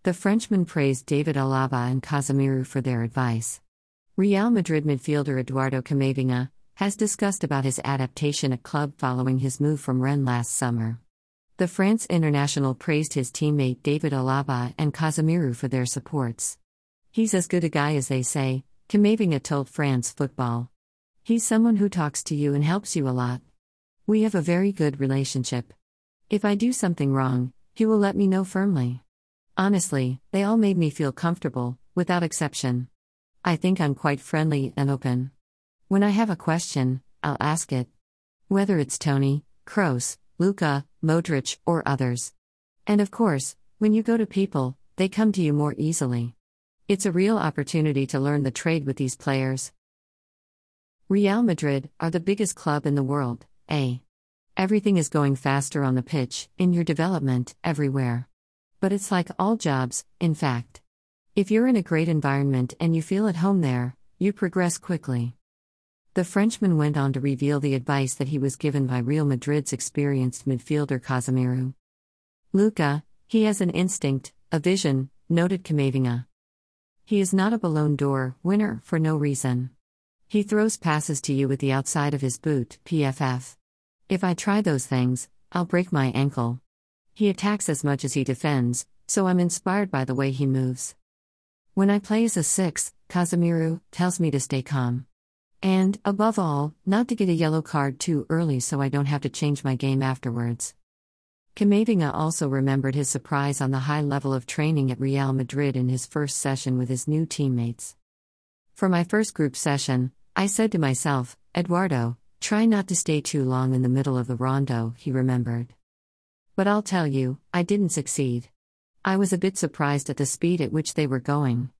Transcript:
The Frenchman praised David Alaba and Casemiro for their advice. Real Madrid midfielder Eduardo Camavinga has discussed about his adaptation at club following his move from Rennes last summer. The France international praised his teammate David Alaba and Casemiro for their supports. "He's as good a guy as they say," Camavinga told France Football. "He's someone who talks to you and helps you a lot. We have a very good relationship. If I do something wrong, he will let me know firmly. Honestly, they all made me feel comfortable, without exception. I think I'm quite friendly and open. When I have a question, I'll ask it. Whether it's Toni, Kroos, Luka, Modric, or others. And of course, when you go to people, they come to you more easily. It's a real opportunity to learn the trade with these players." Real Madrid are the biggest club in the world, eh? Everything is going faster on the pitch, in your development, everywhere. But it's like all jobs, in fact. If you're in a great environment and you feel at home there, you progress quickly. The Frenchman went on to reveal the advice that he was given by Real Madrid's experienced midfielder Casemiro. "Luka, he has an instinct, a vision," noted Camavinga. "He is not a Ballon d'Or winner for no reason. He throws passes to you with the outside of his boot, PFF. If I try those things, I'll break my ankle. He attacks as much as he defends, so I'm inspired by the way he moves. When I play as a 6, Casemiro tells me to stay calm. And, above all, not to get a yellow card too early so I don't have to change my game afterwards." Camavinga also remembered his surprise on the high level of training at Real Madrid in his first session with his new teammates. "For my first group session, I said to myself, Eduardo, try not to stay too long in the middle of the rondo," he remembered. "But I'll tell you, I didn't succeed. I was a bit surprised at the speed at which they were going.